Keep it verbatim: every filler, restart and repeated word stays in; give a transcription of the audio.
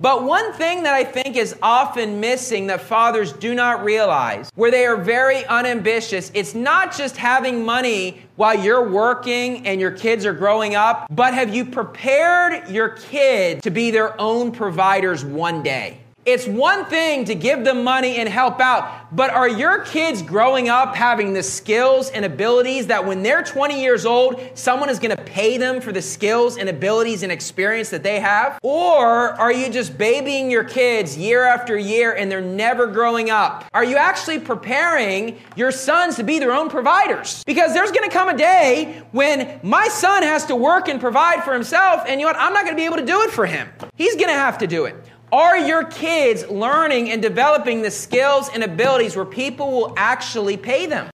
But one thing that I think is often missing that fathers do not realize, where they are very unambitious, it's not just having money while you're working and your kids are growing up, but have you prepared your kid to be their own providers one day? It's one thing to give them money and help out, but are your kids growing up having the skills and abilities that when they're twenty years old, someone is going to pay them for the skills and abilities and experience that they have? Or are you just babying your kids year after year and they're never growing up? Are you actually preparing your sons to be their own providers? Because there's going to come a day when my son has to work and provide for himself, and you know what? I'm not going to be able to do it for him. He's going to have to do it. Are your kids learning and developing the skills and abilities where people will actually pay them?